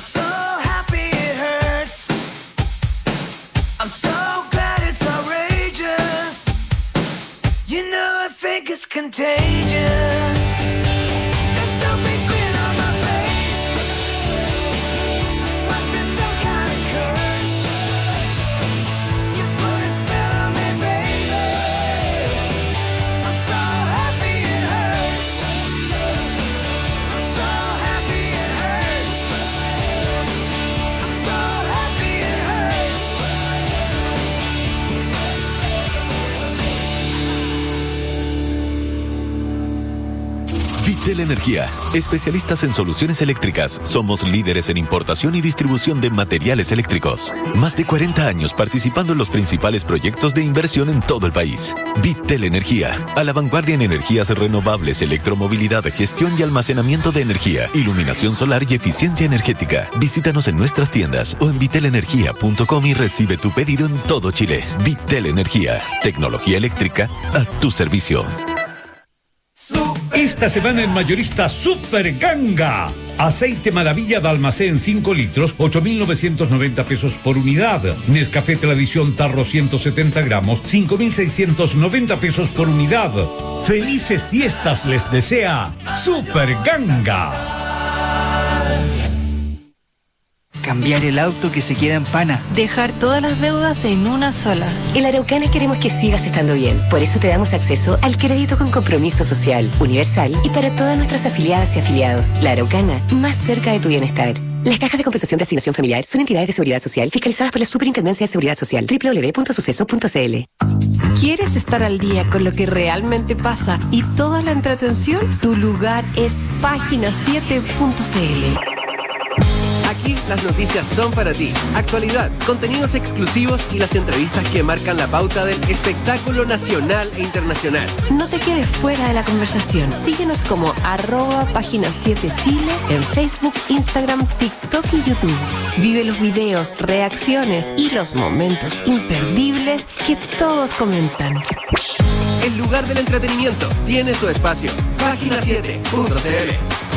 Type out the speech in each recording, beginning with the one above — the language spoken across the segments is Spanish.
so happy it hurts. I'm so glad it's outrageous. You know I think it's contagious. This stupid grin on my face must be some kind of curse. You put a spell on me, baby. I'm so happy it hurts. I'm so happy it hurts. I'm so happy it hurts. Vitel Energía, especialistas en soluciones eléctricas. Somos líderes en importación y distribución de materiales eléctricos. Más de 40 años participando en los principales proyectos de inversión en todo el país. Vitel Energía, a la vanguardia en energías renovables, electromovilidad, gestión y almacenamiento de energía, iluminación solar y eficiencia energética. Visítanos en nuestras tiendas o en vitelenergia.com y recibe tu pedido en todo Chile. Vitel Energía, tecnología eléctrica a tu servicio. Esta semana en Mayorista Super Ganga. Aceite Maravilla de almacén 5 litros, 8.990 pesos por unidad. Nescafé Tradición Tarro 170 gramos, 5.690 pesos por unidad. Felices fiestas les desea Super Ganga. Cambiar el auto que se queda en pana. Dejar todas las deudas en una sola. En La Araucana queremos que sigas estando bien. Por eso te damos acceso al crédito con compromiso social, universal y para todas nuestras afiliadas y afiliados. La Araucana, más cerca de tu bienestar. Las cajas de compensación de asignación familiar son entidades de seguridad social fiscalizadas por la Superintendencia de Seguridad Social. www.suceso.cl. ¿Quieres estar al día con lo que realmente pasa y toda la entretención? Tu lugar es página7.cl. Aquí las noticias son para ti. Actualidad, contenidos exclusivos y las entrevistas que marcan la pauta del espectáculo nacional e internacional. No te quedes fuera de la conversación. Síguenos como @página7chile en Facebook, Instagram, TikTok y YouTube. Vive los videos, reacciones y los momentos imperdibles que todos comentan. El lugar del entretenimiento tiene su espacio. Página7.cl.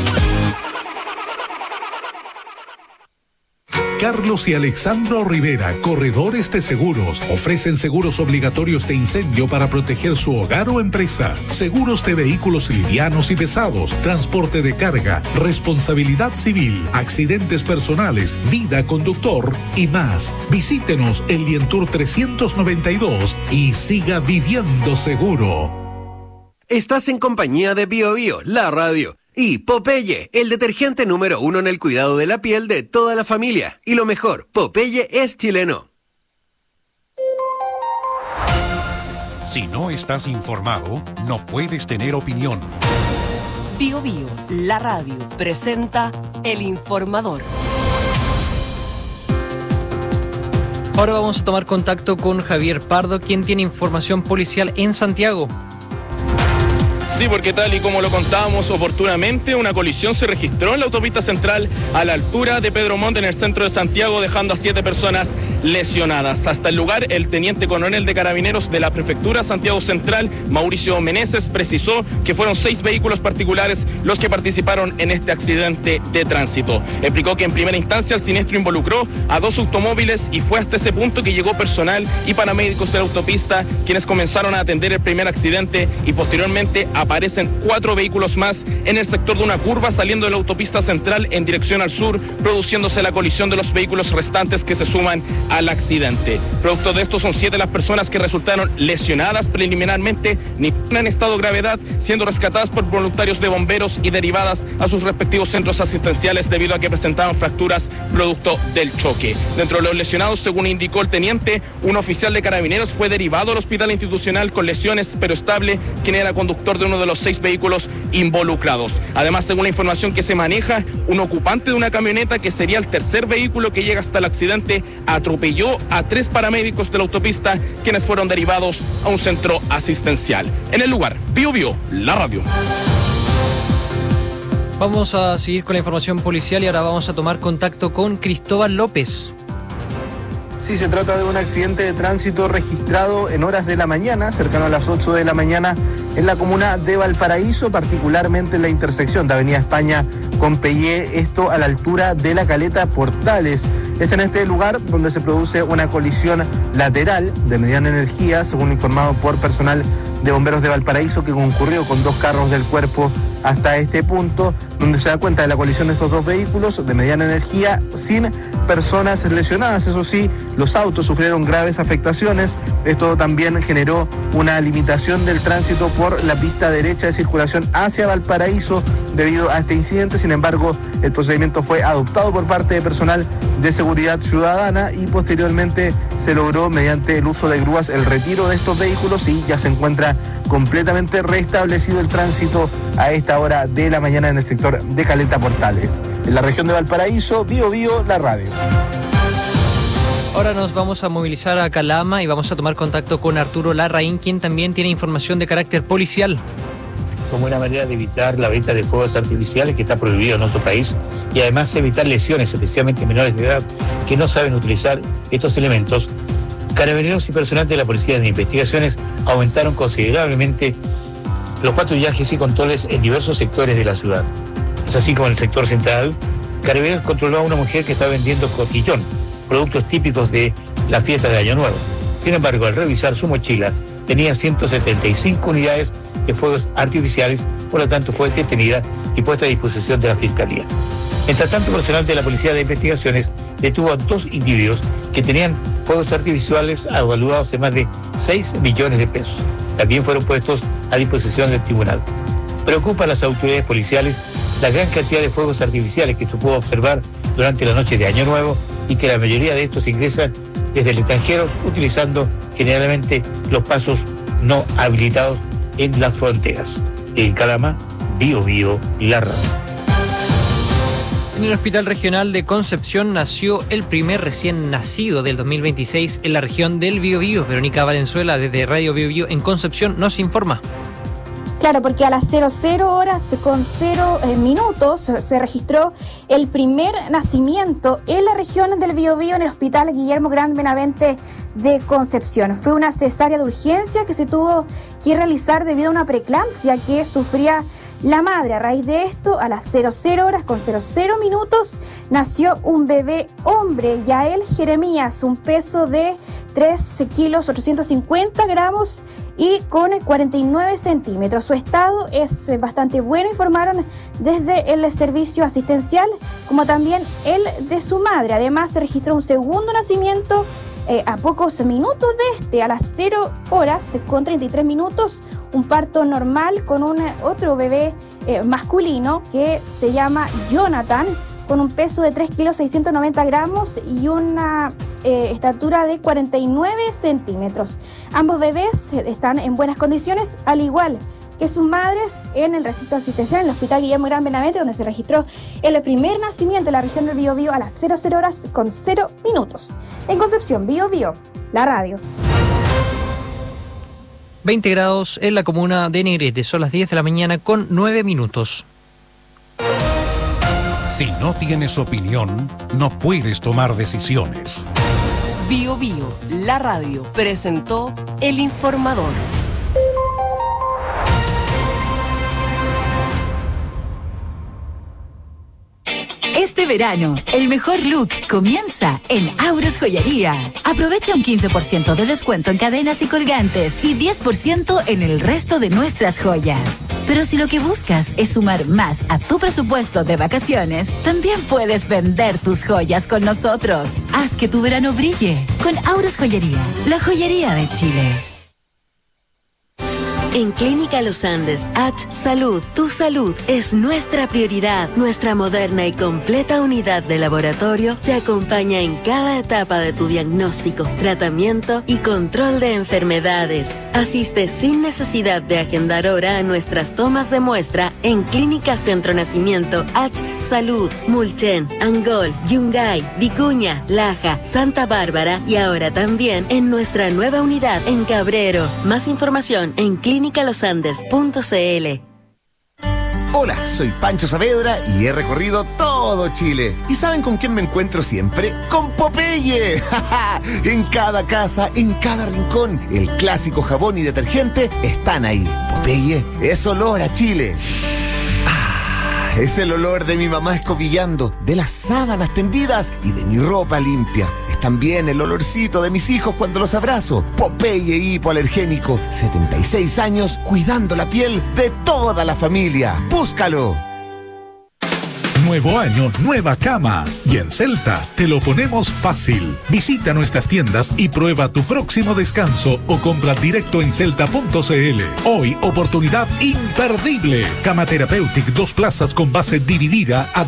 Carlos y Alexandro Rivera, corredores de seguros, ofrecen seguros obligatorios de incendio para proteger su hogar o empresa, seguros de vehículos livianos y pesados, transporte de carga, responsabilidad civil, accidentes personales, vida conductor y más. Visítenos en Lientour 392 y siga viviendo seguro. Estás en compañía de Bio Bio, la radio. Y Popeye, el detergente número 1 en el cuidado de la piel de toda la familia. Y lo mejor, Popeye es chileno. Si no estás informado, no puedes tener opinión. Bio Bio, la radio, presenta El Informador. Ahora vamos a tomar contacto con Javier Pardo, quien tiene información policial en Santiago. Sí, porque tal y como lo contábamos oportunamente, una colisión se registró en la autopista central a la altura de Pedro Montt en el centro de Santiago, dejando a 7 personas lesionadas. Hasta el lugar, el teniente coronel de Carabineros de la Prefectura Santiago Central, Mauricio Meneses, precisó que fueron 6 vehículos particulares los que participaron en este accidente de tránsito. Explicó que en primera instancia el siniestro involucró a 2 automóviles y fue hasta ese punto que llegó personal y paramédicos de la autopista quienes comenzaron a atender el primer accidente y posteriormente aparecen 4 vehículos más en el sector de una curva saliendo de la autopista central en dirección al sur, produciéndose la colisión de los vehículos restantes que se suman al accidente. Producto de esto son 7 las personas que resultaron lesionadas preliminarmente, ninguna en estado de gravedad, siendo rescatadas por voluntarios de bomberos y derivadas a sus respectivos centros asistenciales debido a que presentaban fracturas producto del choque. Dentro de los lesionados, según indicó el teniente, un oficial de Carabineros fue derivado al hospital institucional con lesiones pero estable, quien era conductor de uno de los 6 vehículos involucrados. Además, según la información que se maneja, un ocupante de una camioneta, que sería el tercer vehículo que llega hasta el accidente, atropelló a 3 paramédicos de la autopista, quienes fueron derivados a un centro asistencial. En el lugar, Bio Bio, la radio. Vamos a seguir con la información policial y ahora vamos a tomar contacto con Cristóbal López. Sí, se trata de un accidente de tránsito registrado en horas de la mañana, cercano a las 8 de la mañana, en la comuna de Valparaíso, particularmente en la intersección de Avenida España con Peyé, esto a la altura de la Caleta Portales. Es en este lugar donde se produce una colisión lateral de mediana energía, según informado por personal de bomberos de Valparaíso, que concurrió con 2 carros del cuerpo hasta este punto, donde se da cuenta de la colisión de estos 2 vehículos de mediana energía sin personas lesionadas. Eso sí, los autos sufrieron graves afectaciones. Esto también generó una limitación del tránsito por la pista derecha de circulación hacia Valparaíso debido a este incidente. Sin embargo, el procedimiento fue adoptado por parte de personal de seguridad ciudadana y posteriormente se logró, mediante el uso de grúas, el retiro de estos vehículos y ya se encuentra completamente restablecido el tránsito a esta hora de la mañana en el sector de Caleta Portales. En la región de Valparaíso, Bío Bío, la radio. Ahora nos vamos a movilizar a Calama y vamos a tomar contacto con Arturo Larraín, quien también tiene información de carácter policial. Como una manera de evitar la venta de fuegos artificiales, que está prohibido en nuestro país, y además evitar lesiones, especialmente menores de edad que no saben utilizar estos elementos, Carabineros y personal de la Policía de Investigaciones aumentaron considerablemente los patrullajes y controles en diversos sectores de la ciudad. Es así como en el sector central, Carabineros controló a una mujer que estaba vendiendo cotillón, productos típicos de la fiesta de Año Nuevo. Sin embargo, al revisar su mochila, tenía 175 unidades de fuegos artificiales, por lo tanto fue detenida y puesta a disposición de la Fiscalía. Mientras tanto, personal de la Policía de Investigaciones detuvo a 2 individuos que tenían fuegos artificiales evaluados en más de 6 millones de pesos. También fueron puestos a disposición del tribunal. Preocupa a las autoridades policiales la gran cantidad de fuegos artificiales que se pudo observar durante la noche de Año Nuevo y que la mayoría de estos ingresan desde el extranjero, utilizando generalmente los pasos no habilitados en las fronteras. En Calama, Bío Bío, la radio. En el Hospital Regional de Concepción nació el primer recién nacido del 2026 en la región del Biobío. Verónica Valenzuela, desde Radio Biobío en Concepción, nos informa. Claro, porque a las 00 horas con 0 minutos se registró el primer nacimiento en la región del Biobío en el Hospital Guillermo Gran Benavente de Concepción. Fue una cesárea de urgencia que se tuvo que realizar debido a una preeclampsia que sufría la madre. A raíz de esto, a las 00 horas con 00 minutos, nació un bebé hombre, Yael Jeremías, un peso de 3 kilos 850 gramos y con 49 centímetros. Su estado es bastante bueno, informaron desde el servicio asistencial, como también el de su madre. Además, se registró un segundo nacimiento a pocos minutos de este, a las 0 horas con 33 minutos, un parto normal con otro bebé masculino que se llama Jonathan, con un peso de 3 kilos 690 gramos y una estatura de 49 centímetros. Ambos bebés están en buenas condiciones, al igual que sus madres, en el recinto asistencial en el Hospital Guillermo Gran Benavente, donde se registró el primer nacimiento en la región del Biobío a las 00 horas con 0 minutos. En Concepción, Biobío, la radio. 20 grados en la comuna de Negrete, son las 10 de la mañana con 9 minutos. Si no tienes opinión, no puedes tomar decisiones. Biobío, la radio, presentó El Informador. Este verano, el mejor look comienza en Auros Joyería. Aprovecha un 15% de descuento en cadenas y colgantes y 10% en el resto de nuestras joyas. Pero si lo que buscas es sumar más a tu presupuesto de vacaciones, también puedes vender tus joyas con nosotros. Haz que tu verano brille con Auros Joyería, la joyería de Chile. En Clínica Los Andes, H Salud, tu salud es nuestra prioridad. Nuestra moderna y completa unidad de laboratorio te acompaña en cada etapa de tu diagnóstico, tratamiento y control de enfermedades. Asiste sin necesidad de agendar hora a nuestras tomas de muestra en Clínica Centro Nacimiento H Salud, Mulchen, Angol, Yungay, Vicuña, Laja, Santa Bárbara y ahora también en nuestra nueva unidad en Cabrero. Más información en clínicalosandes.cl. Hola, soy Pancho Saavedra y he recorrido todo Chile. ¿Y saben con quién me encuentro siempre? ¡Con Popeye! En cada casa, en cada rincón, el clásico jabón y detergente están ahí. Popeye es olor a Chile. Es el olor de mi mamá escobillando, de las sábanas tendidas y de mi ropa limpia. Es también el olorcito de mis hijos cuando los abrazo. Popeye hipoalergénico, 76 años cuidando la piel de toda la familia. ¡Búscalo! Nuevo año, nueva cama. Y en Celta te lo ponemos fácil. Visita nuestras tiendas y prueba tu próximo descanso o compra directo en celta.cl. Hoy, oportunidad imperdible. Cama Therapeutic 2 plazas con base dividida a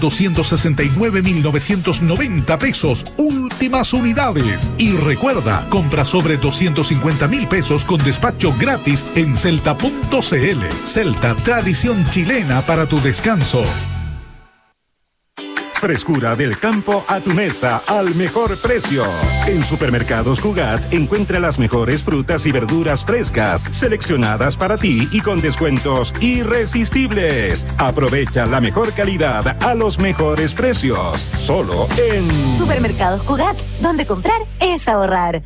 269.990 pesos. Últimas unidades. Y recuerda, compra sobre 250.000 pesos con despacho gratis en celta.cl. Celta, tradición chilena para tu descanso. Frescura del campo a tu mesa al mejor precio. En Supermercados Cugat encuentra las mejores frutas y verduras frescas, seleccionadas para ti y con descuentos irresistibles. Aprovecha la mejor calidad a los mejores precios. Solo en Supermercados Cugat, donde comprar es ahorrar.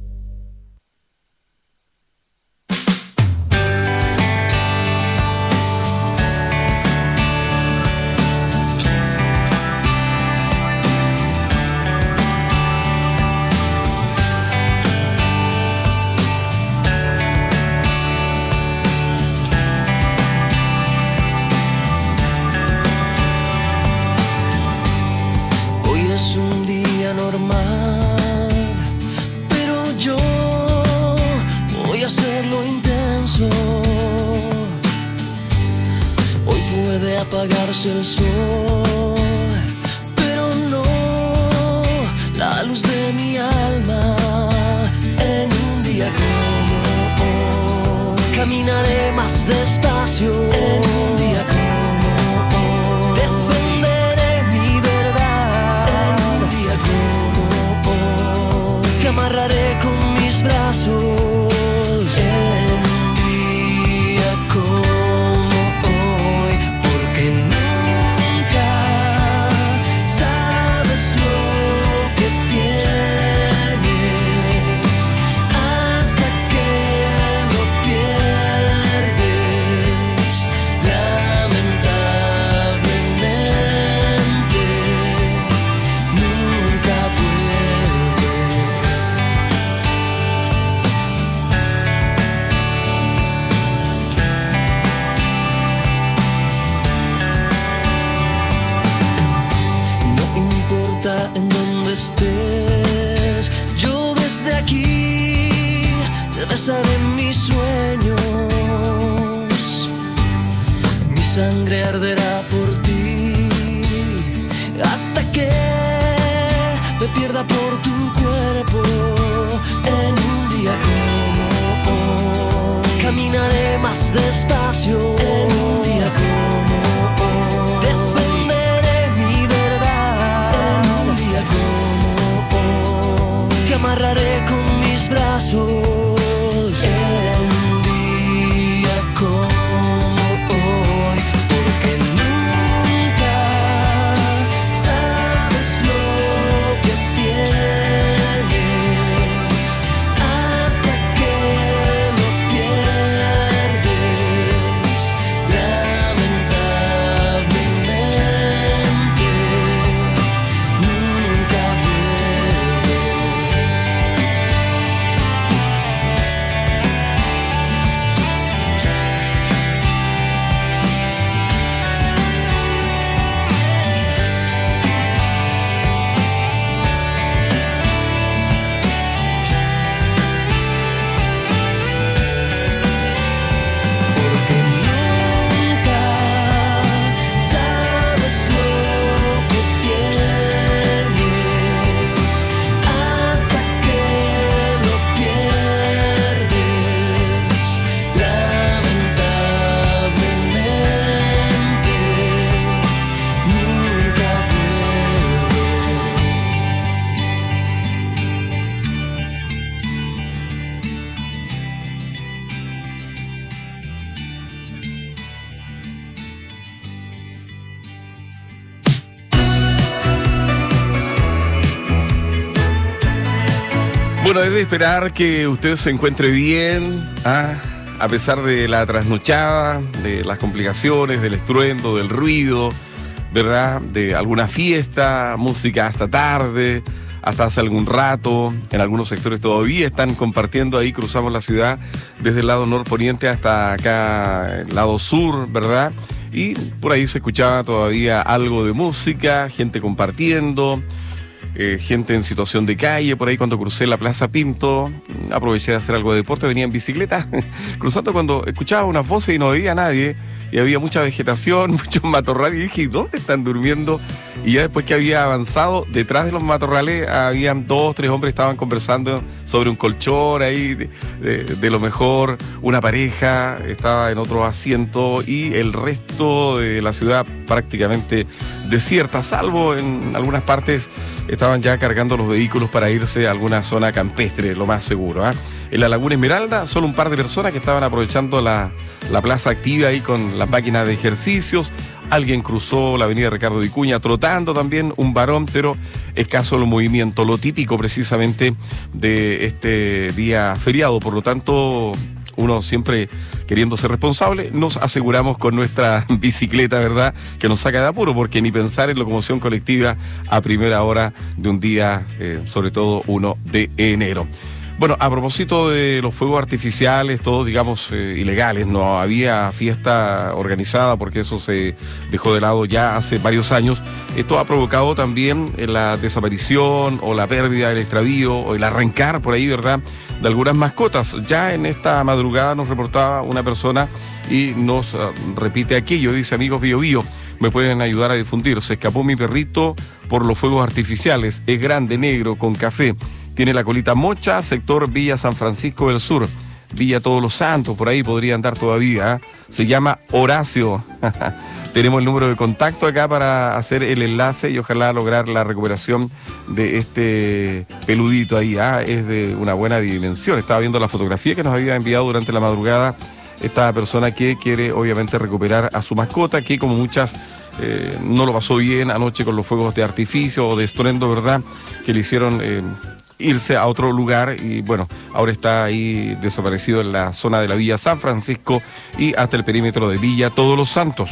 Apagarse el sol, pero no la luz de mi alma. En un día como hoy, caminaré más despacio. En un día como hoy, defenderé mi verdad. En un día como hoy, te amarraré con mis brazos. En mis sueños, mi sangre arderá por ti hasta que me pierda por tu cuerpo. En un día como hoy, caminaré más despacio. En un día como hoy, defenderé mi verdad. En un día como hoy, te amarraré con mis brazos. La Bueno, es de esperar que usted se encuentre bien, a pesar de la trasnochada, de las complicaciones, del estruendo, del ruido, ¿verdad? De alguna fiesta, música hasta tarde, hasta hace algún rato. En algunos sectores todavía están compartiendo, ahí cruzamos la ciudad desde el lado norponiente hasta acá, el lado sur, ¿verdad? Y por ahí se escuchaba todavía algo de música, gente compartiendo, gente en situación de calle. Por ahí cuando crucé la Plaza Pinto, aproveché de hacer algo de deporte, venía en bicicleta, cruzando cuando escuchaba unas voces y no veía a nadie, y había mucha vegetación, muchos matorrales, y dije, ¿dónde están durmiendo? Y ya después que había avanzado, detrás de los matorrales habían 2 o 3 hombres que estaban conversando sobre un colchón ahí, de lo mejor, una pareja estaba en otro asiento, y el resto de la ciudad prácticamente desierta, salvo en algunas partes estaban ya cargando los vehículos para irse a alguna zona campestre, lo más seguro. En la Laguna Esmeralda, solo un par de personas que estaban aprovechando la plaza activa ahí con las máquinas de ejercicios. Alguien cruzó la avenida Ricardo Vicuña trotando también, un varón, pero escaso el movimiento, lo típico precisamente de este día feriado. Por lo tanto, uno siempre queriendo ser responsable, nos aseguramos con nuestra bicicleta, ¿verdad?, que nos saca de apuro, porque ni pensar en locomoción colectiva a primera hora de un día, sobre todo 1 de enero. Bueno, a propósito de los fuegos artificiales, todos, digamos, ilegales, no había fiesta organizada porque eso se dejó de lado ya hace varios años. Esto ha provocado también la desaparición o la pérdida, el extravío o el arrancar por ahí, ¿verdad?, de algunas mascotas. Ya en esta madrugada nos reportaba una persona y nos repite aquello, dice: amigos Bio Bio, me pueden ayudar a difundir. Se escapó mi perrito por los fuegos artificiales, es grande, negro, con café. Tiene la colita mocha, sector Villa San Francisco del Sur, Villa Todos los Santos, por ahí podría andar todavía. Se llama Horacio. Tenemos el número de contacto acá para hacer el enlace y ojalá lograr la recuperación de este peludito ahí. Es de una buena dimensión. Estaba viendo la fotografía que nos había enviado durante la madrugada esta persona que quiere obviamente recuperar a su mascota, que como muchas no lo pasó bien anoche con los fuegos de artificio o de estruendo, ¿verdad?, que le hicieron irse a otro lugar, y bueno, ahora está ahí desaparecido en la zona de la Villa San Francisco y hasta el perímetro de Villa Todos los Santos.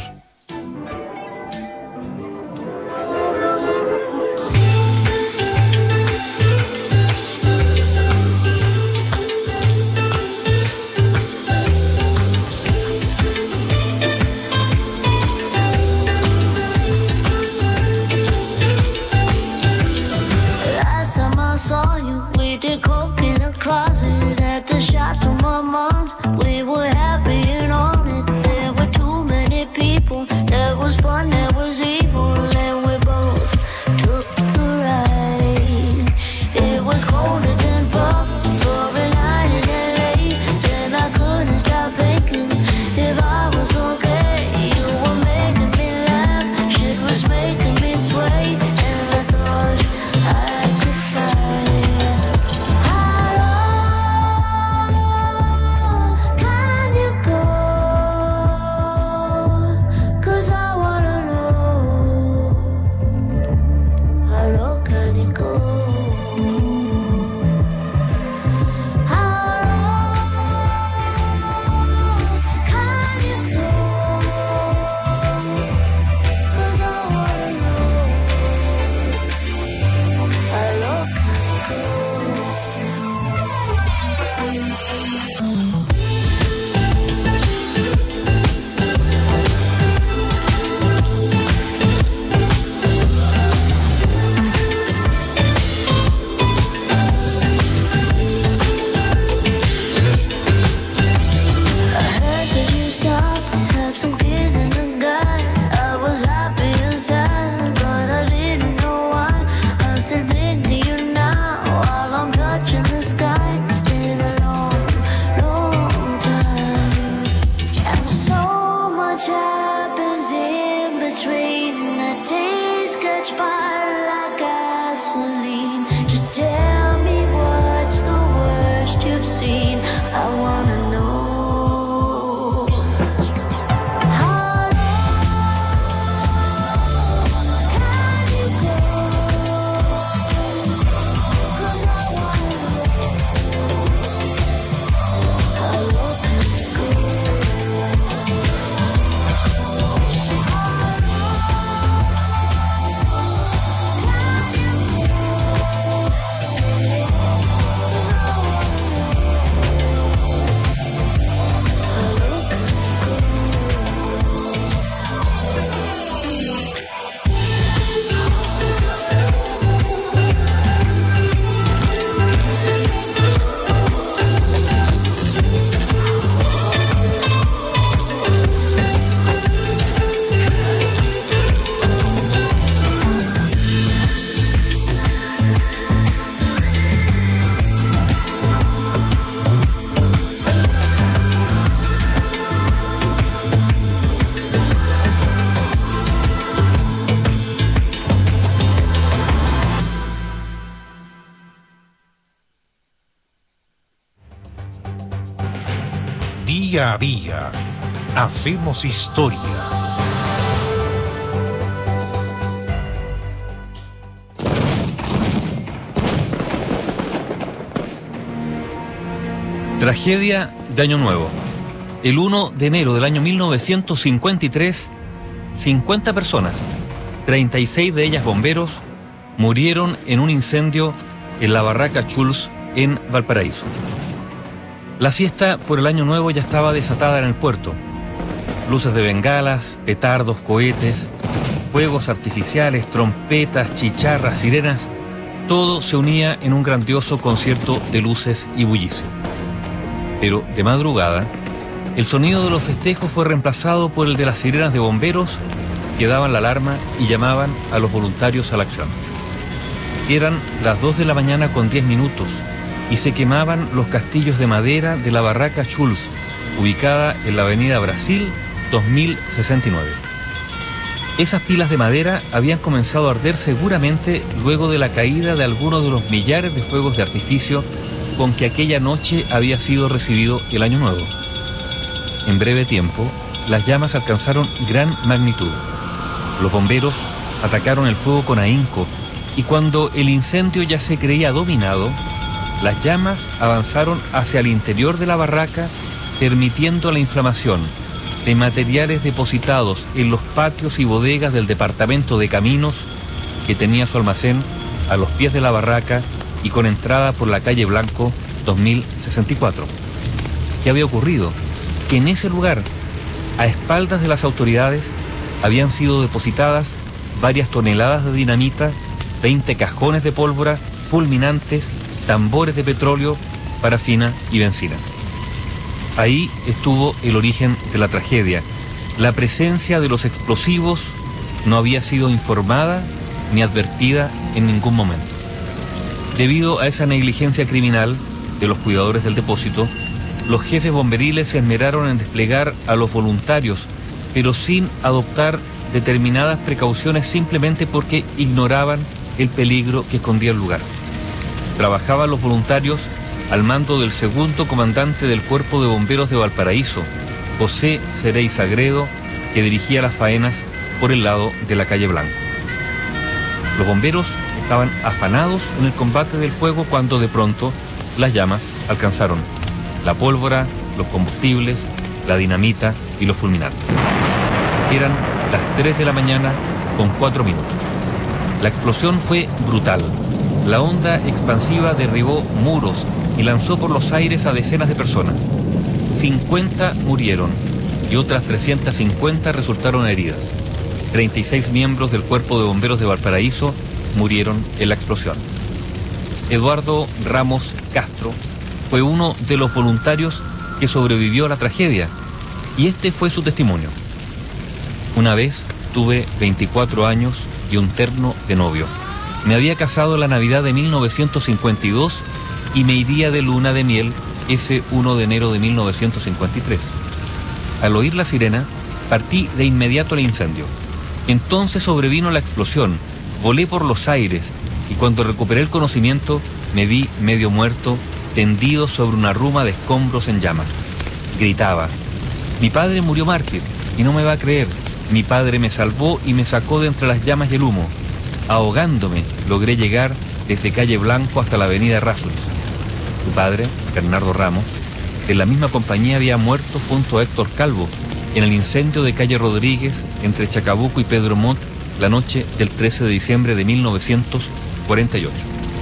Día a día hacemos historia. Tragedia de Año Nuevo. El 1 de enero del año 1953, 50 personas, 36 de ellas bomberos, murieron en un incendio en la barraca Schulz en Valparaíso. La fiesta por el Año Nuevo ya estaba desatada en el puerto. Luces de bengalas, petardos, cohetes, fuegos artificiales, trompetas, chicharras, sirenas, todo se unía en un grandioso concierto de luces y bullicio. Pero de madrugada, el sonido de los festejos fue reemplazado por el de las sirenas de bomberos que daban la alarma y llamaban a los voluntarios a la acción. Eran las 2 de la mañana con 10 minutos y se quemaban los castillos de madera de la barraca Schulz, ubicada en la avenida Brasil 2069. Esas pilas de madera habían comenzado a arder seguramente luego de la caída de algunos de los millares de fuegos de artificio con que aquella noche había sido recibido el Año Nuevo. En breve tiempo, las llamas alcanzaron gran magnitud. Los bomberos atacaron el fuego con ahínco y cuando el incendio ya se creía dominado, las llamas avanzaron hacia el interior de la barraca, permitiendo la inflamación de materiales depositados en los patios y bodegas del departamento de Caminos, que tenía su almacén a los pies de la barraca y con entrada por la calle Blanco 2064. ¿Qué había ocurrido? Que en ese lugar, a espaldas de las autoridades, habían sido depositadas varias toneladas de dinamita, 20 cajones de pólvora, fulminantes, tambores de petróleo, parafina y benzina. Ahí estuvo el origen de la tragedia. La presencia de los explosivos no había sido informada ni advertida en ningún momento. Debido a esa negligencia criminal de los cuidadores del depósito, los jefes bomberiles se esmeraron en desplegar a los voluntarios, pero sin adoptar determinadas precauciones simplemente porque ignoraban el peligro que escondía el lugar. Trabajaban los voluntarios al mando del segundo comandante del Cuerpo de Bomberos de Valparaíso, José Cerey Sagredo, que dirigía las faenas por el lado de la calle Blanco. Los bomberos estaban afanados en el combate del fuego cuando de pronto las llamas alcanzaron la pólvora, los combustibles, la dinamita y los fulminantes. Eran las 3 de la mañana con 4 minutos. La explosión fue brutal. La onda expansiva derribó muros y lanzó por los aires a decenas de personas. 50 murieron y otras 350 resultaron heridas. 36 miembros del Cuerpo de Bomberos de Valparaíso murieron en la explosión. Eduardo Ramos Castro fue uno de los voluntarios que sobrevivió a la tragedia y este fue su testimonio. Una vez tuve 24 años y un terno de novio. Me había casado la Navidad de 1952 y me iría de luna de miel ese 1 de enero de 1953. Al oír la sirena, partí de inmediato al incendio. Entonces sobrevino la explosión, volé por los aires y cuando recuperé el conocimiento me vi medio muerto, tendido sobre una ruma de escombros en llamas. Gritaba: mi padre murió mártir y no me va a creer. Mi padre me salvó y me sacó de entre las llamas y el humo. Ahogándome, logré llegar desde calle Blanco hasta la avenida Errázuriz. Su padre, Bernardo Ramos, de la misma compañía había muerto junto a Héctor Calvo en el incendio de calle Rodríguez entre Chacabuco y Pedro Montt la noche del 13 de diciembre de 1948.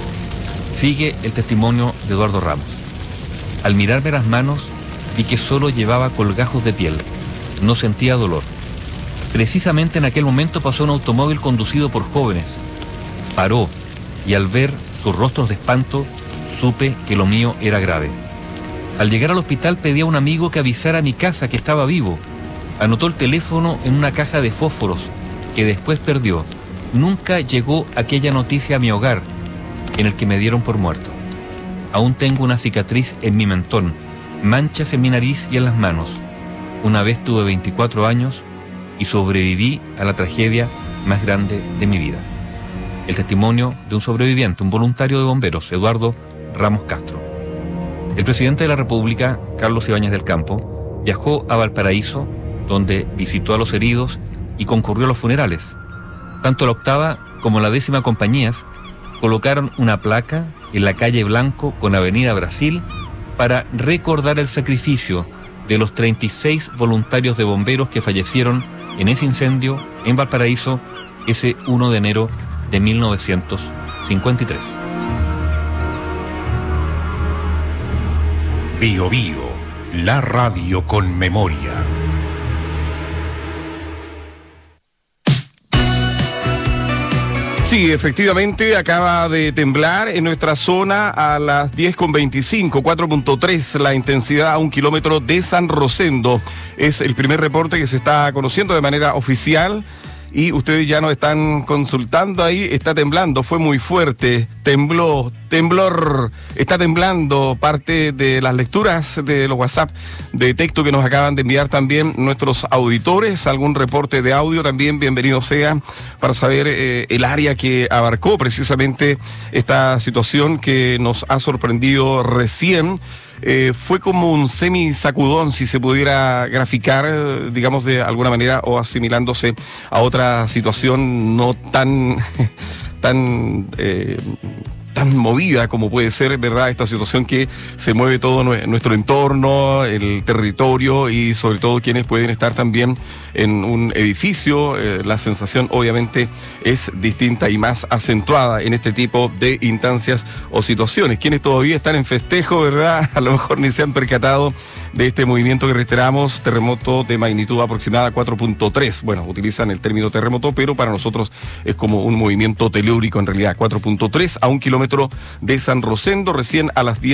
Sigue el testimonio de Eduardo Ramos. Al mirarme las manos, vi que solo llevaba colgajos de piel. No sentía dolor. Precisamente en aquel momento pasó un automóvil conducido por jóvenes. Paró y al ver sus rostros de espanto, supe que lo mío era grave. Al llegar al hospital pedí a un amigo que avisara a mi casa que estaba vivo. Anotó el teléfono en una caja de fósforos que después perdió. Nunca llegó aquella noticia a mi hogar, en el que me dieron por muerto. Aún tengo una cicatriz en mi mentón, manchas en mi nariz y en las manos. Una vez tuve 24 años y sobreviví a la tragedia más grande de mi vida. El testimonio de un sobreviviente, un voluntario de bomberos, Eduardo Ramos Castro. El presidente de la República, Carlos Ibáñez del Campo, viajó a Valparaíso, donde visitó a los heridos y concurrió a los funerales. Tanto la 8ª como la 10ª compañías colocaron una placa en la calle Blanco con Avenida Brasil para recordar el sacrificio de los 36 voluntarios de bomberos que fallecieron en ese incendio en Valparaíso ese 1 de enero de 1953. Bio Bio, la radio con memoria. Sí, efectivamente, acaba de temblar en nuestra zona a las 10:25, 4.3 la intensidad a 1 kilómetro de San Rosendo. Es el primer reporte que se está conociendo de manera oficial y ustedes ya nos están consultando ahí. Está temblando, fue muy fuerte, temblor, está temblando. Parte de las lecturas de los WhatsApp de texto que nos acaban de enviar también nuestros auditores, algún reporte de audio también, bienvenido sea, para saber el área que abarcó precisamente esta situación que nos ha sorprendido recién. Fue como un semi-sacudón, si se pudiera graficar, digamos, de alguna manera, o asimilándose a otra situación no tan movida como puede ser, ¿verdad? Esta situación que se mueve todo nuestro entorno, el territorio y sobre todo quienes pueden estar también en un edificio. La sensación obviamente es distinta y más acentuada en este tipo de instancias o situaciones. Quienes todavía están en festejo, ¿verdad? A lo mejor ni se han percatado de este movimiento que reiteramos, terremoto de magnitud aproximada 4.3. Bueno, utilizan el término terremoto, pero para nosotros es como un movimiento telúrico en realidad. 4.3 a 1 kilómetro de San Rosendo, recién a las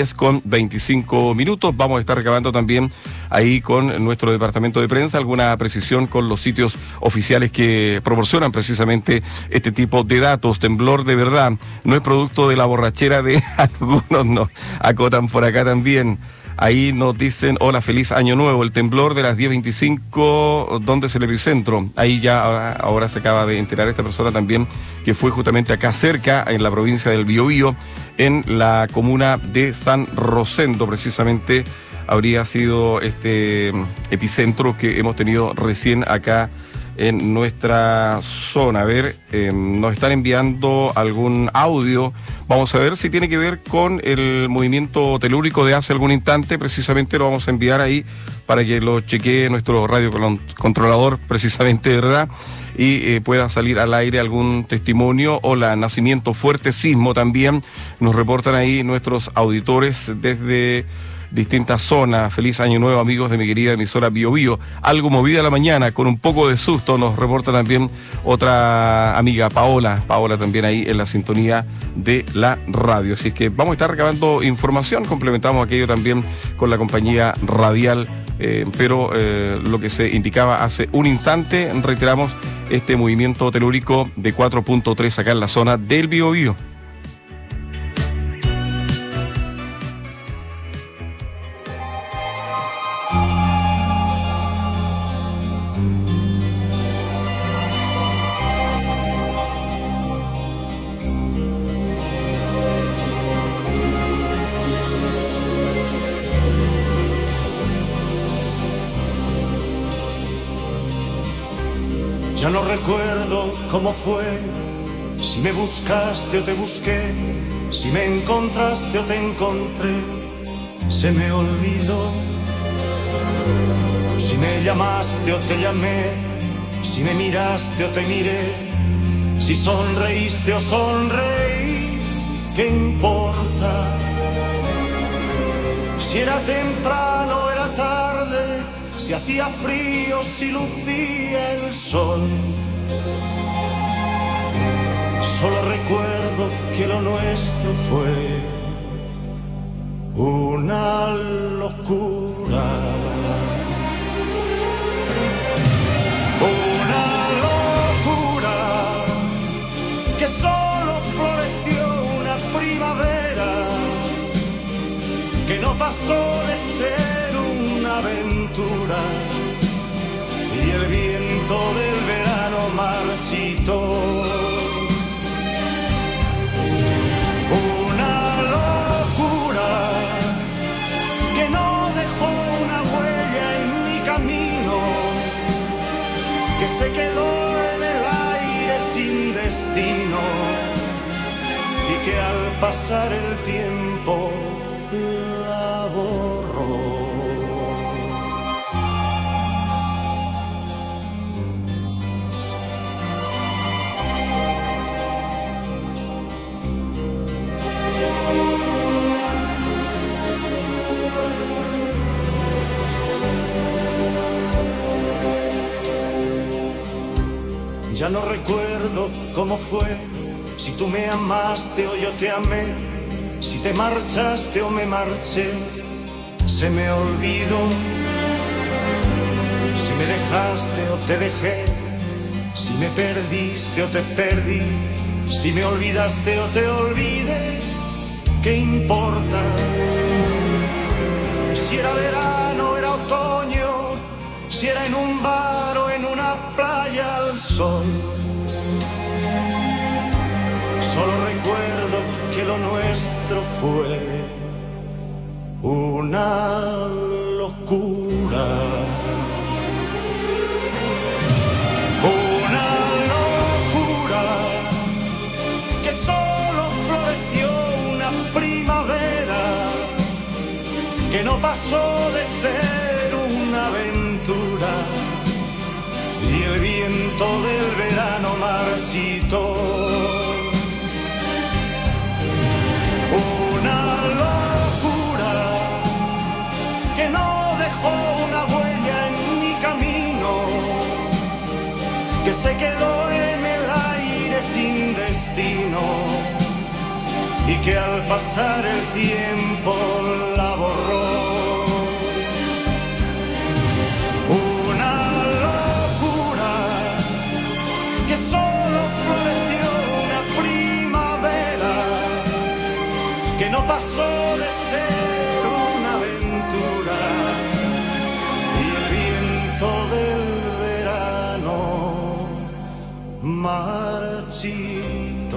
10:25. Vamos a estar recabando también ahí con nuestro departamento de prensa alguna precisión con los sitios oficiales que proporcionan precisamente este tipo de datos. Temblor de verdad, no es producto de la borrachera de algunos, no, acotan por acá también. Ahí nos dicen, hola, feliz año nuevo. El temblor de las 10:25, ¿dónde es el epicentro? Ahí ya ahora se acaba de enterar esta persona también que fue justamente acá cerca, en la provincia del Biobío, en la comuna de San Rosendo, precisamente habría sido este epicentro que hemos tenido recién acá en nuestra zona. A ver, nos están enviando algún audio. Vamos a ver si tiene que ver con el movimiento telúrico de hace algún instante. Precisamente lo vamos a enviar ahí para que lo chequee nuestro radiocontrolador, precisamente, ¿verdad? Y pueda salir al aire algún testimonio o la nacimiento fuerte sismo también. Nos reportan ahí nuestros auditores desde distintas zonas. Feliz año nuevo, amigos de mi querida emisora Bio Bio. Algo movida la mañana, con un poco de susto, nos reporta también otra amiga, Paola también ahí en la sintonía de la radio. Así es que vamos a estar recabando información, complementamos aquello también con la compañía radial, pero lo que se indicaba hace un instante, reiteramos este movimiento telúrico de 4.3 acá en la zona del Bio Bio. Ya no recuerdo cómo fue, si me buscaste o te busqué, si me encontraste o te encontré, se me olvidó. Si me llamaste o te llamé, si me miraste o te miré, si sonreíste o sonreí, ¿qué importa? Si era temprano o era tarde, si hacía frío, si lucía el sol. Solo recuerdo que lo nuestro fue una locura. Una locura que solo floreció una primavera, que no pasó de ser una aventura, y el viento del verano marchitó. Una locura que no dejó una huella en mi que al pasar el tiempo la borró. Ya no recuerdo cómo fue, si tú me amaste o yo te amé, si te marchaste o me marché, se me olvidó. Si me dejaste o te dejé, si me perdiste o te perdí, si me olvidaste o te olvidé, ¿qué importa? Si era verano o era otoño, si era en un bar o en una playa al sol. Solo recuerdo que lo nuestro fue una locura. Una locura que solo floreció una primavera, que no pasó de ser una aventura, y el viento del verano marchitó. Una locura que no dejó una huella en mi camino, que se quedó en el aire sin destino, y que al pasar el tiempo la borró. Que solo floreció una primavera, que no pasó de ser una aventura, y el viento del verano marchito.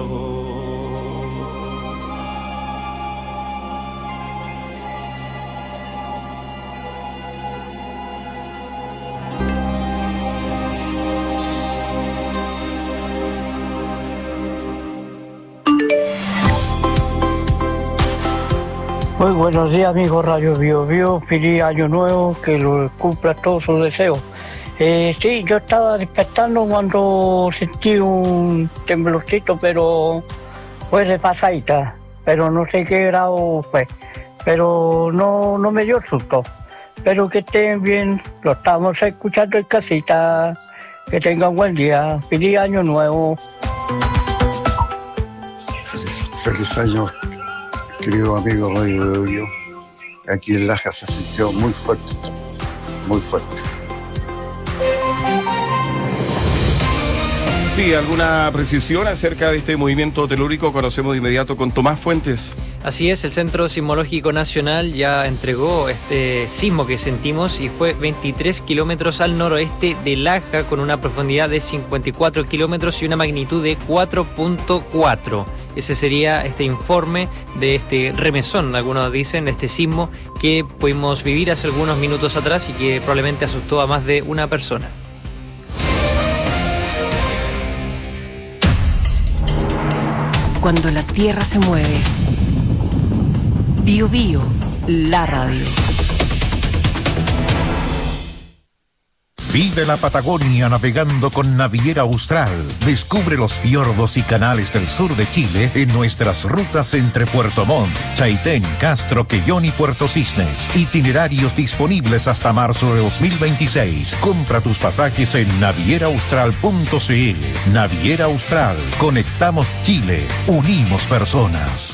Muy buenos días, amigos Radio Bio Bio. Feliz año nuevo, que lo cumpla todos sus deseos. Sí, yo estaba despertando cuando sentí un temblorcito, pero fue de pasadita, pero no sé qué grado fue, pero no me dio susto. Espero que estén bien, lo estamos escuchando en casita, que tengan buen día, feliz año nuevo. Feliz año, querido amigo Radio Bio. Aquí en Laja se sintió muy fuerte, muy fuerte. Sí, ¿alguna precisión acerca de este movimiento telúrico? Conocemos de inmediato con Tomás Fuentes. Así es, el Centro Sismológico Nacional ya entregó este sismo que sentimos y fue 23 kilómetros al noroeste de Laja, con una profundidad de 54 kilómetros y una magnitud de 4.4. Ese sería este informe de este remesón, algunos dicen, de este sismo que pudimos vivir hace algunos minutos atrás y que probablemente asustó a más de una persona. Cuando la tierra se mueve. Bio Bio, la radio. Vive la Patagonia navegando con Naviera Austral. Descubre los fiordos y canales del sur de Chile en nuestras rutas entre Puerto Montt, Chaitén, Castro, Quellón y Puerto Cisnes. Itinerarios disponibles hasta marzo de 2026. Compra tus pasajes en navieraaustral.cl. Naviera Austral. Conectamos Chile. Unimos personas.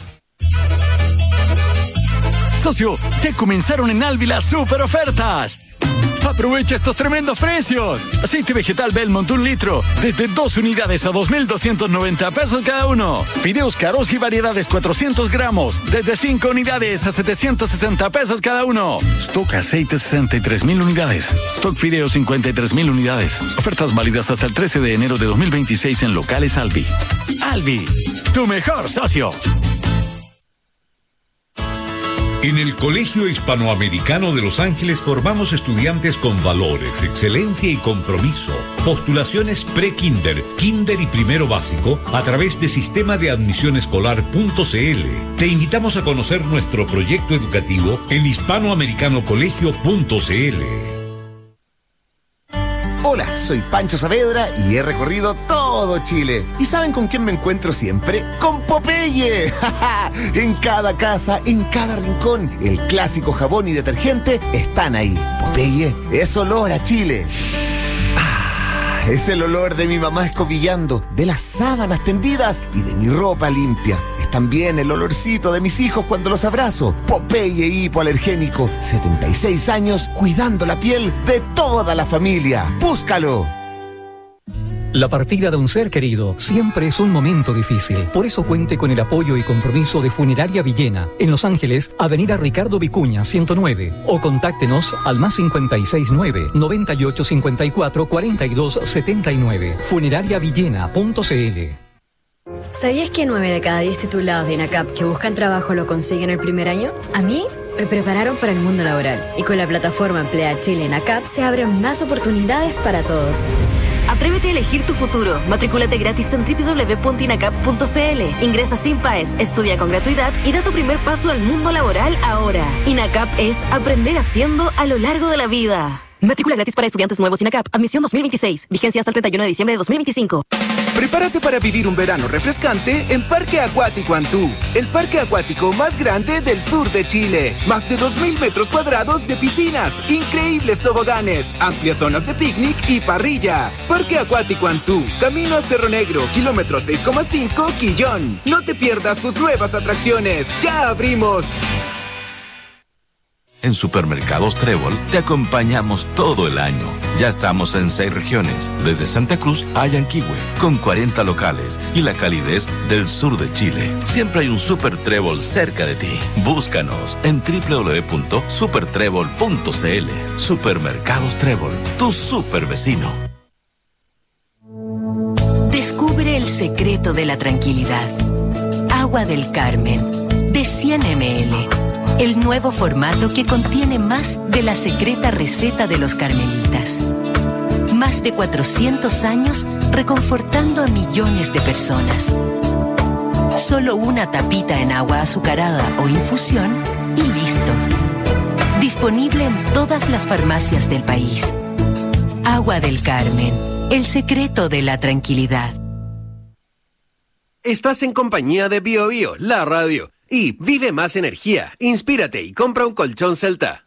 Socio, ya comenzaron en Alvi las super ofertas. Aprovecha estos tremendos precios. Aceite vegetal Belmont 1 litro, desde 2 unidades a 2.290 pesos cada uno. Fideos Caros y variedades 400 gramos, desde 5 unidades a 760 pesos cada uno. Stock aceite 63.000 unidades. Stock fideos 53.000 unidades. Ofertas válidas hasta el 13 de enero de 2026 en locales Alvi. Alvi, tu mejor socio. En el Colegio Hispanoamericano de Los Ángeles formamos estudiantes con valores, excelencia y compromiso. Postulaciones pre-kinder, kinder y primero básico a través de sistema de admisión escolar.cl. Te invitamos a conocer nuestro proyecto educativo en hispanoamericanocolegio.cl. Hola, soy Pancho Saavedra y he recorrido todo Chile. ¿Y saben con quién me encuentro siempre? ¡Con Popeye! En cada casa, en cada rincón, el clásico jabón y detergente están ahí. Popeye es olor a Chile. Es el olor de mi mamá escobillando, de las sábanas tendidas y de mi ropa limpia. Es también el olorcito de mis hijos cuando los abrazo. Popeye hipoalergénico, 76 años cuidando la piel de toda la familia. ¡Búscalo! La partida de un ser querido siempre es un momento difícil. Por eso cuente con el apoyo y compromiso de Funeraria Villena, en Los Ángeles, Avenida Ricardo Vicuña, 109. O contáctenos al +569 9854 4279. Funerariavillena.cl. ¿Sabías que 9 de cada 10 titulados de INACAP que buscan trabajo lo consiguen el primer año? A mí me prepararon para el mundo laboral y con la plataforma Emplea Chile INACAP se abren más oportunidades para todos. Atrévete a elegir tu futuro. Matricúlate gratis en www.inacap.cl. Ingresa sin PAES, estudia con gratuidad y da tu primer paso al mundo laboral ahora. INACAP es aprender haciendo a lo largo de la vida. Matrícula gratis para estudiantes nuevos INACAP. Admisión 2026. Vigencia hasta el 31 de diciembre de 2025. Prepárate para vivir un verano refrescante en Parque Acuático Antú, el parque acuático más grande del sur de Chile. Más de 2.000 metros cuadrados de piscinas, increíbles toboganes, amplias zonas de picnic y parrilla. Parque Acuático Antú, camino a Cerro Negro, kilómetro 6,5, Quillón. No te pierdas sus nuevas atracciones. ¡Ya abrimos! En Supermercados Trébol te acompañamos todo el año. Ya estamos en 6 regiones, desde Santa Cruz a Yanquihue, con 40 locales y la calidez del sur de Chile. Siempre hay un Super Trébol cerca de ti. Búscanos en www.supertrébol.cl. Supermercados Trébol, tu super vecino. Descubre el secreto de la tranquilidad. Agua del Carmen, de 100 ml. El nuevo formato que contiene más de la secreta receta de los carmelitas. Más de 400 años reconfortando a millones de personas. Solo una tapita en agua azucarada o infusión y listo. Disponible en todas las farmacias del país. Agua del Carmen, el secreto de la tranquilidad. Estás en compañía de BioBio, la radio. Y vive más energía, inspírate y compra un colchón Celta.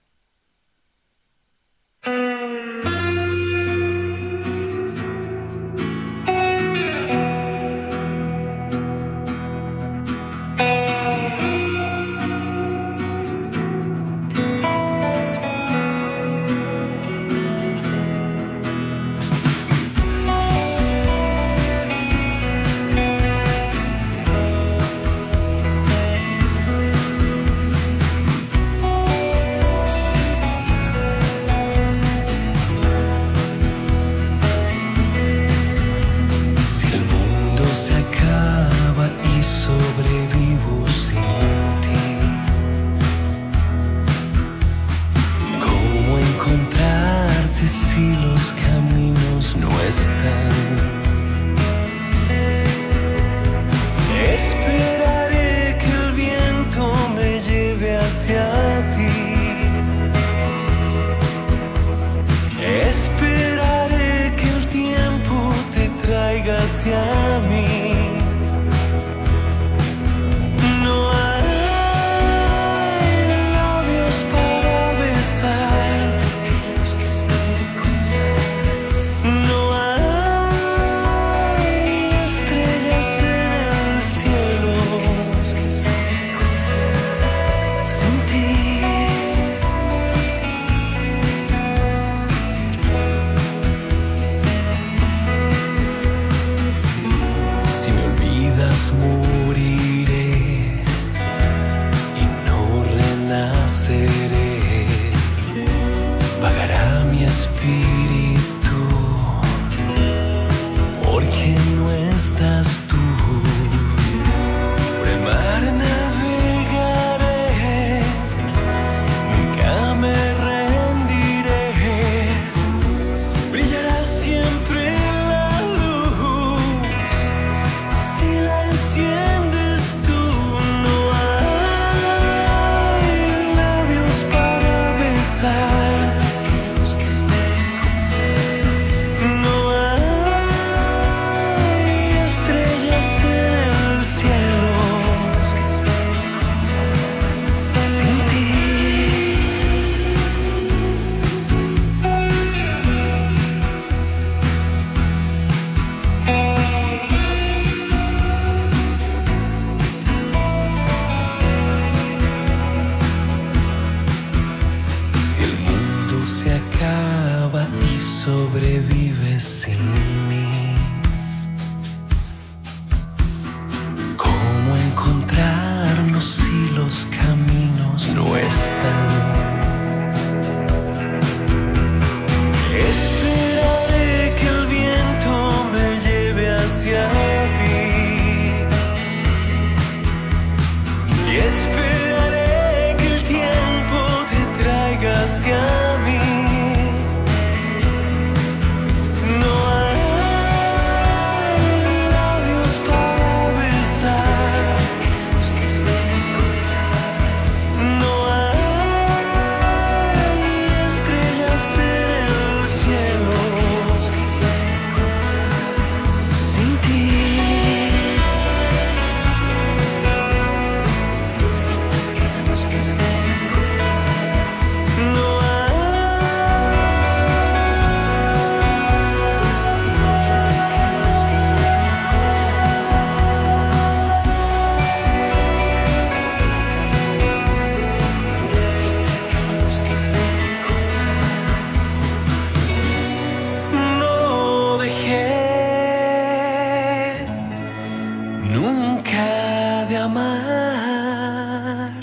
Esperaré que el tiempo te traiga hacia mí. No hay labios para besar. No hay estrellas en el cielo sin ti. No dejé nunca de amar.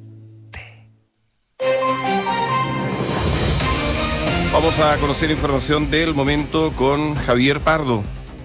Vamos a conocer información del momento con Javier Pardo.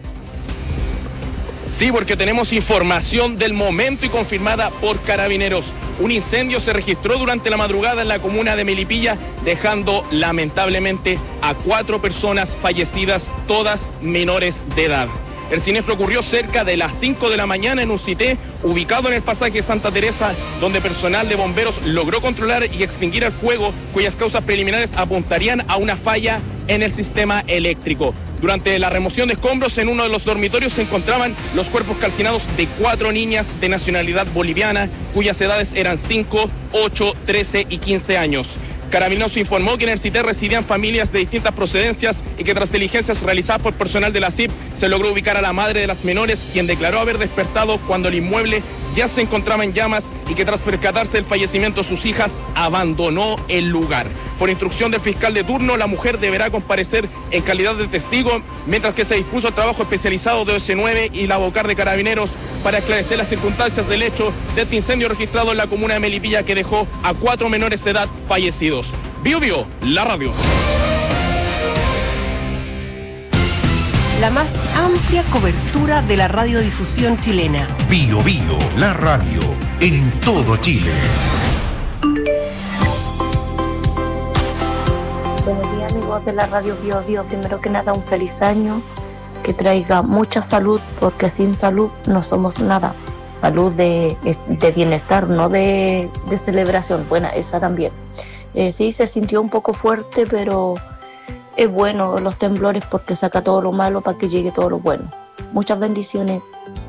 Sí, porque tenemos información del momento y confirmada por Carabineros. Un incendio se registró durante la madrugada en la comuna de Melipilla, dejando lamentablemente a 4 personas fallecidas, todas menores de edad. El siniestro ocurrió cerca de las 5 de la mañana en un cité ubicado en el pasaje Santa Teresa, donde personal de bomberos logró controlar y extinguir el fuego, cuyas causas preliminares apuntarían a una falla en el sistema eléctrico. Durante la remoción de escombros en uno de los dormitorios se encontraban los cuerpos calcinados de 4 niñas de nacionalidad boliviana, cuyas edades eran 5, 8, 13 y 15 años. Carabineros informó que en el CITE residían familias de distintas procedencias y que tras diligencias realizadas por personal de la CIP se logró ubicar a la madre de las menores, quien declaró haber despertado cuando el inmueble ya se encontraba en llamas y que tras percatarse del fallecimiento de sus hijas abandonó el lugar. Por instrucción del fiscal de turno, la mujer deberá comparecer en calidad de testigo, mientras que se dispuso el trabajo especializado de OS9 y la Bocar de Carabineros para esclarecer las circunstancias del hecho de este incendio registrado en la comuna de Melipilla que dejó a 4 menores de edad fallecidos. Bio Bio, la radio. La más amplia cobertura de la radiodifusión chilena. Bio Bio, la radio, en todo Chile. Buenos días, amigos de la radio Bio Bio. Primero que nada, un feliz año, que traiga mucha salud, porque sin salud no somos nada. Salud de bienestar, no de celebración. Buena, esa también. Sí, se sintió un poco fuerte, pero es bueno los temblores porque saca todo lo malo para que llegue todo lo bueno. Muchas bendiciones.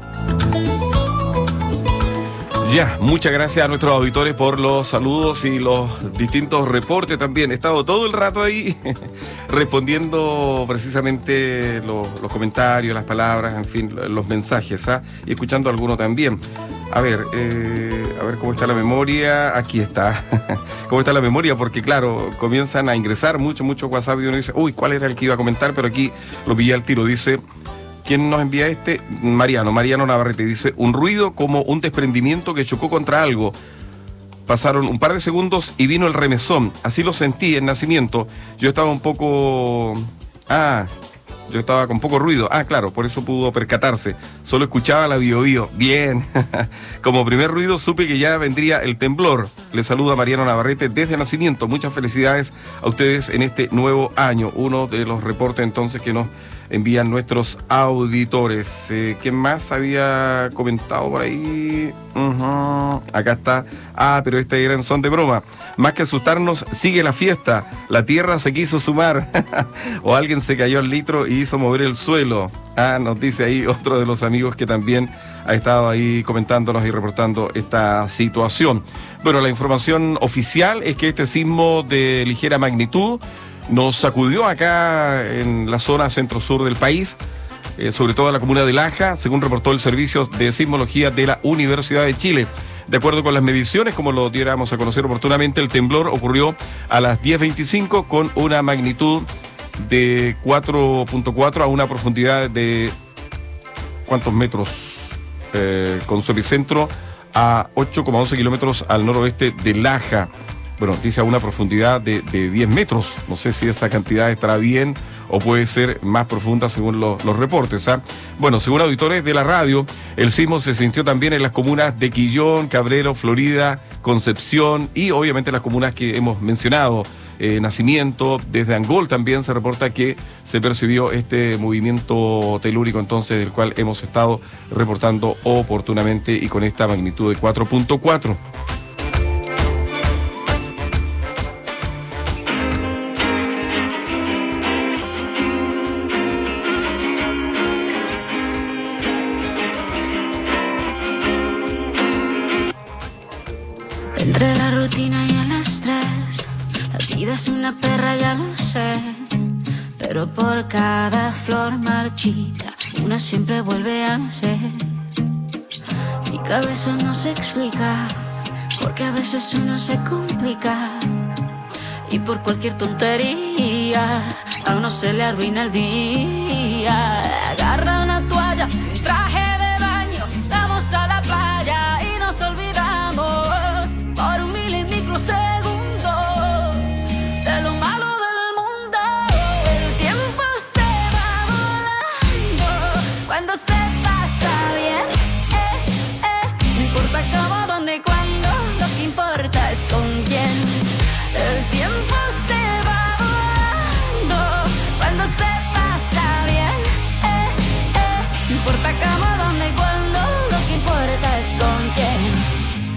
Ya, muchas gracias a nuestros auditores por los saludos y los distintos reportes también. He estado todo el rato ahí respondiendo precisamente los comentarios, las palabras, en fin, los mensajes, y escuchando alguno también. A ver cómo está la memoria. Aquí está. ¿Cómo está la memoria? Porque claro, comienzan a ingresar mucho WhatsApp y uno dice, uy, ¿cuál era el que iba a comentar? Pero aquí lo pillé al tiro. Dice, ¿quién nos envía este? Mariano Navarrete. Dice, un ruido como un desprendimiento que chocó contra algo. Pasaron un par de segundos y vino el remesón. Así lo sentí en nacimiento. Yo estaba un poco... Yo estaba con poco ruido. Claro, por eso pudo percatarse. Solo escuchaba la Bio Bio. Bien. Como primer ruido supe que ya vendría el temblor. Le saluda Mariano Navarrete desde nacimiento. Muchas felicidades a ustedes en este nuevo año. Uno de los reportes entonces que nos envían nuestros auditores. ¿Quién más había comentado por ahí? Acá está. Pero este era en son de broma. Más que asustarnos, sigue la fiesta. La tierra se quiso sumar. O alguien se cayó al litro y hizo mover el suelo. Nos dice ahí otro de los amigos que también ha estado ahí comentándonos y reportando esta situación. Bueno, la información oficial es que este sismo de ligera magnitud nos sacudió acá en la zona centro-sur del país, sobre todo en la comuna de Laja, según reportó el Servicio de Sismología de la Universidad de Chile. De acuerdo con las mediciones, como lo diéramos a conocer oportunamente, el temblor ocurrió a las 10:25 con una magnitud de 4.4 a una profundidad de ¿cuántos metros? Con su epicentro a 8,11 kilómetros al noroeste de Laja. Bueno, dice a una profundidad de 10 metros. No sé si esa cantidad estará bien o puede ser más profunda según los reportes. Bueno, según auditores de la radio, el sismo se sintió también en las comunas de Quillón, Cabrero, Florida, Concepción y obviamente las comunas que hemos mencionado. Nacimiento, desde Angol también se reporta que se percibió este movimiento telúrico, entonces del cual hemos estado reportando oportunamente y con esta magnitud de 4.4. Entre la rutina y el estrés, la vida es una perra, ya lo sé. Pero por cada flor marchita, una siempre vuelve a nacer. Mi cabeza no se explica, porque a veces uno se complica. Y por cualquier tontería, a uno se le arruina el día. Agarra una toalla, un traje de baño, vamos a la playa y nos olvidamos por un milimicrosegundo de lo malo del mundo. El tiempo se va volando cuando se pasa bien. No importa cómo, dónde, cuándo, lo que importa es con quién. El tiempo se va volando cuando se pasa bien. No importa cómo, dónde, cuándo, lo que importa es con quién.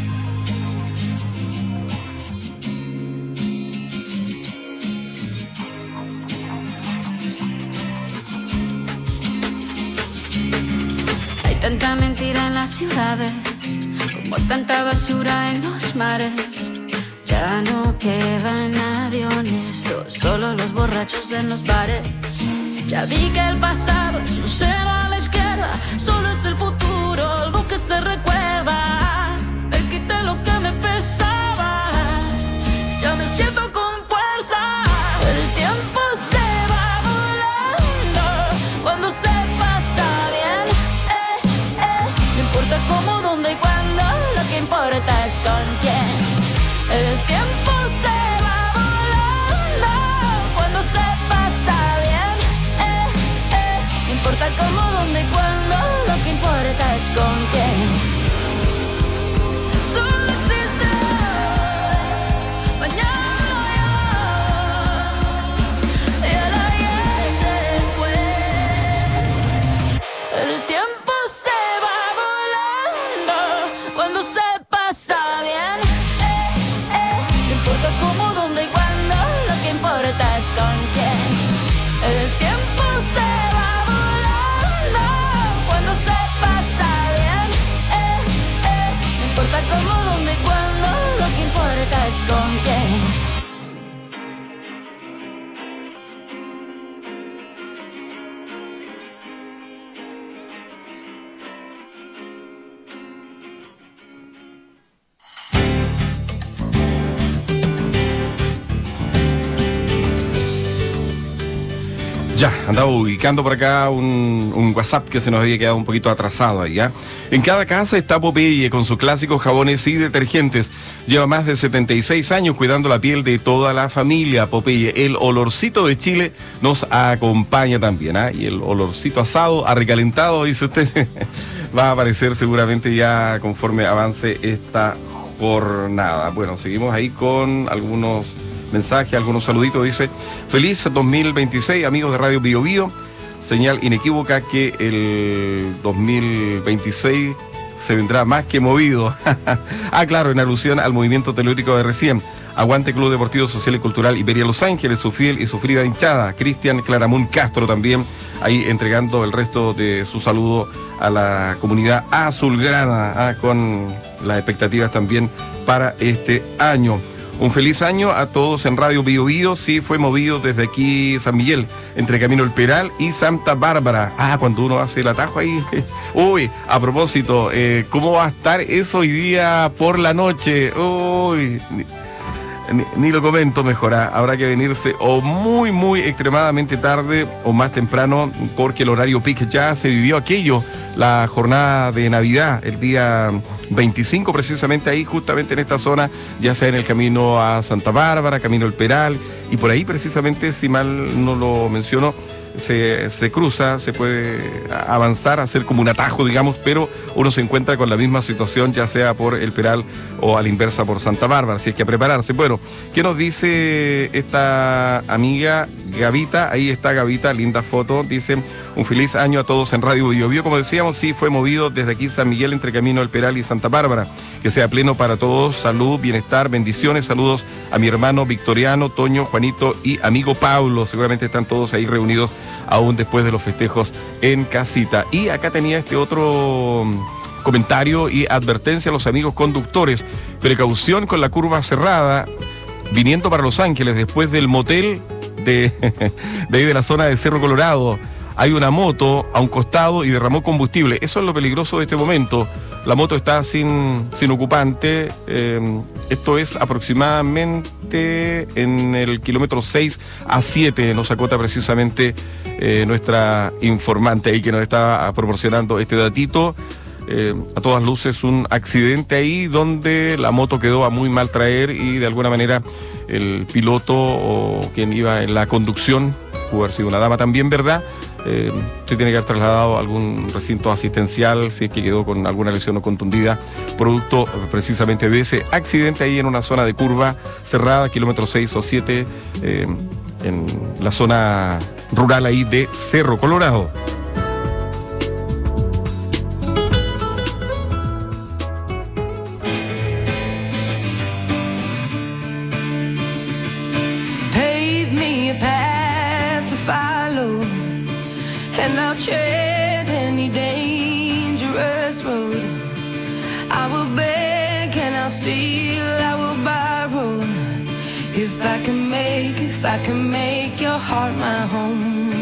Hay tanta mentira en las ciudades, como tanta basura en los mares. Ya no queda nadie honesto, solo los borrachos en los bares. Ya vi que el pasado es un cero a la izquierda, solo es el futuro lo que se recuerda. Me quité lo que me pesaba, ya me siento con fuerza. El tiempo se va volando cuando se pasa bien. No importa cómo, dónde y cuándo, lo que importa es con quién. El tiempo se va volando cuando se pasa bien. No importa cómo, dónde, cuándo, lo que importa es con quién. Solo existe mañana, y el ayer se fue. El tiempo se va volando cuando se pasa bien. No importa cómo, dónde y cuándo, lo que importa es con quién. El tiempo se va volando cuando se pasa bien. No importa cómo, dónde y cuándo, lo que importa es con quién. Ya, andaba ubicando por acá un WhatsApp que se nos había quedado un poquito atrasado ahí, ¿ya? En cada casa está Popeye con sus clásicos jabones y detergentes. Lleva más de 76 años cuidando la piel de toda la familia. Popeye, el olorcito de Chile nos acompaña también, ¿ah? Y el olorcito asado, a recalentado, dice usted, va a aparecer seguramente ya conforme avance esta jornada. Bueno, seguimos ahí con algunos mensajes, algunos saluditos. Dice: feliz 2026, amigos de Radio Bio Bio. Señal inequívoca que el 2026 se vendrá más que movido. Claro, en alusión al movimiento telúrico de recién. Aguante Club Deportivo Social y Cultural Iberia Los Ángeles, su fiel y sufrida hinchada. Cristian Claramunt Castro también ahí entregando el resto de su saludo a la comunidad azulgrana, con las expectativas también para este año. Un feliz año a todos en Radio Bio Bio. Sí, fue movido desde aquí San Miguel, entre Camino El Peral y Santa Bárbara. Cuando uno hace el atajo ahí. Uy, a propósito, ¿cómo va a estar eso hoy día por la noche? Uy, ni lo comento mejor. Habrá que venirse o muy extremadamente tarde o más temprano, porque el horario peak ya se vivió aquello, la jornada de Navidad, el día 25 precisamente ahí, justamente en esta zona, ya sea en el camino a Santa Bárbara, camino El Peral, y por ahí precisamente, si mal no lo menciono, se cruza, se puede avanzar, hacer como un atajo, digamos, pero uno se encuentra con la misma situación, ya sea por El Peral o a la inversa por Santa Bárbara, así es que a prepararse. Bueno, ¿qué nos dice esta amiga Gavita? Ahí está Gavita, linda foto, dice: un feliz año a todos en Radio Bio Bio. Como decíamos, sí, fue movido desde aquí San Miguel entre camino El Peral y Santa Bárbara. Que sea pleno para todos, salud, bienestar, bendiciones, saludos a mi hermano Victoriano, Toño, Juanito y amigo Pablo. Seguramente están todos ahí reunidos aún después de los festejos en casita. Y acá tenía este otro comentario y advertencia a los amigos conductores: precaución con la curva cerrada viniendo para Los Ángeles después del motel de ahí de la zona de Cerro Colorado. Hay una moto a un costado y derramó combustible. Eso es lo peligroso de este momento. La moto está sin ocupante. Esto es aproximadamente en el kilómetro 6 a 7. Nos acota precisamente nuestra informante ahí que nos está proporcionando este datito. A todas luces un accidente ahí donde la moto quedó a muy mal traer y de alguna manera el piloto o quien iba en la conducción, pudo haber sido una dama también, ¿verdad? Se tiene que haber trasladado a algún recinto asistencial si es que quedó con alguna lesión o contundida, producto precisamente de ese accidente ahí en una zona de curva cerrada, kilómetro 6 o 7, en la zona rural ahí de Cerro Colorado. Pave me a path to follow, and I'll tread any dangerous road. I will beg and I'll steal, I will borrow. If I can make your heart my home.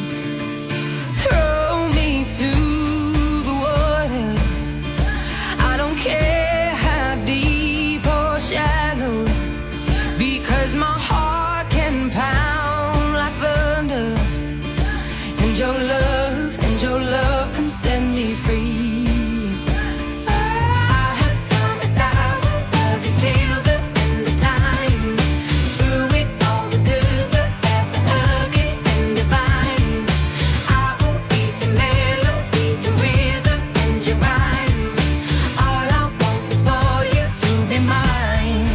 Throw me to the water, I don't care how deep or shallow, because my heart can pound like thunder. And your love can set me free. I have promised I will love you till the end of time. Through it all, the good, the bad, the ugly and divine. I will be the melody, the rhythm and your rhyme. All I want is for you to be mine.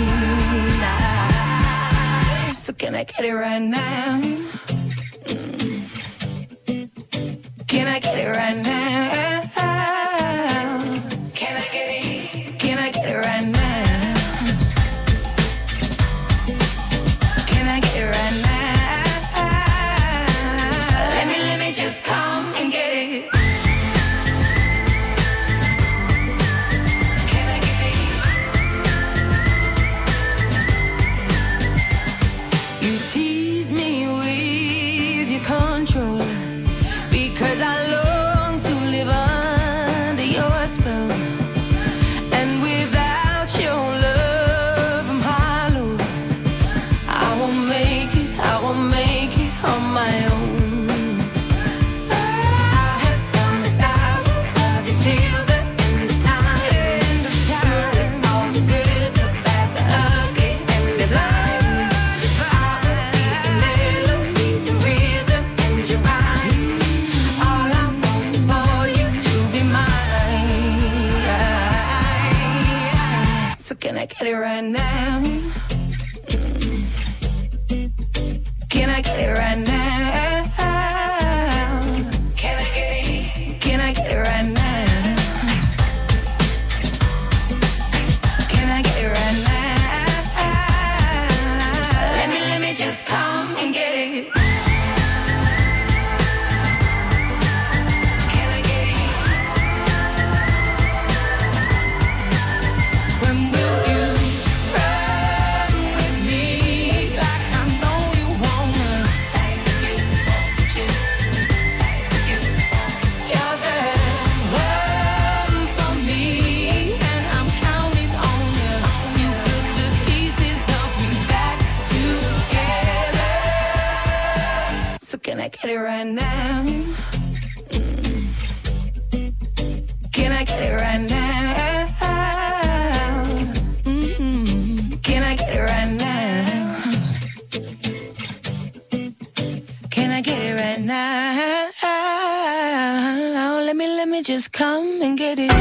So can I get it right now? Can I get it right now? Can I get it? Can I get it right now? Can I get it right now? Let me just come and get it. Can I get it? You tease me with your control, because I long to live under your spell. And without your love, I'm hollow. I won't make it on my own. I have promised I will love you till the end of time. Through all the good, the bad, the ugly, and the blind. I will be the melody, the rhythm, and your rhyme. All I want is for you to be mine. So can I get it right now? Can I get it right now? Can I get it? Can I get it right now? Can I get it right now? Let me just come and get it. Can I get it? When will you run with me like I know you wanna? You're the one for me, and I'm counting on you to put the pieces of me back together. So can I get it right now? Can I get it right now? just come and get it.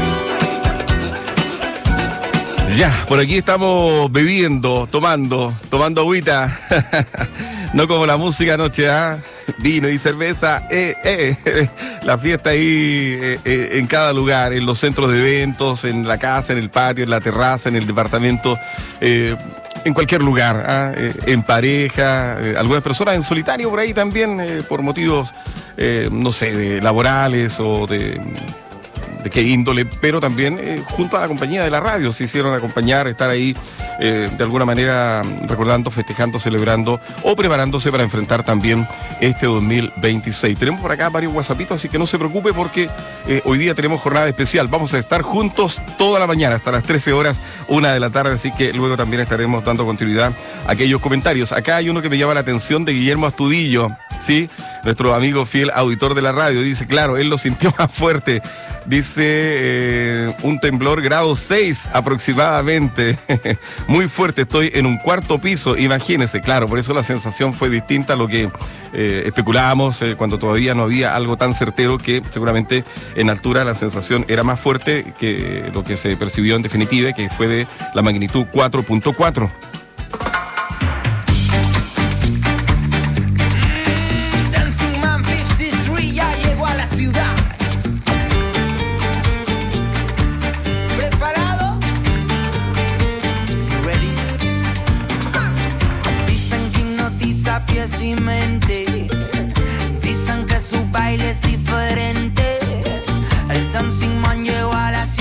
Ya, por aquí estamos bebiendo, tomando agüita. No como la música anoche, ¿ah? Vino y cerveza, la fiesta ahí en cada lugar, en los centros de eventos, en la casa, en el patio, en la terraza, en el departamento, en cualquier lugar, ¿ah? En pareja, algunas personas en solitario por ahí también, por motivos, no sé, laborales o de qué índole, pero también junto a la compañía de la radio se hicieron acompañar, estar ahí de alguna manera recordando, festejando, celebrando o preparándose para enfrentar también este 2026. Tenemos por acá varios whatsappitos, así que no se preocupe porque hoy día tenemos jornada especial. Vamos a estar juntos toda la mañana hasta las 13 horas, 1 de la tarde, así que luego también estaremos dando continuidad a aquellos comentarios. Acá hay uno que me llama la atención de Guillermo Astudillo, ¿sí? Nuestro amigo fiel auditor de la radio. Dice, claro, él lo sintió más fuerte. Dice, un temblor grado 6 aproximadamente. Muy fuerte, estoy en un cuarto piso, imagínense. Claro, por eso la sensación fue distinta a lo que especulábamos cuando todavía no había algo tan certero, que seguramente en altura la sensación era más fuerte que lo que se percibió en definitiva, que fue de la magnitud 4.4. Dancing Man 53 ya llegó a la ciudad. ¿Preparado? You ready? Dicen que hipnotiza pies y mente. Dicen que su baile es diferente. El Dancing Man llegó a la ciudad.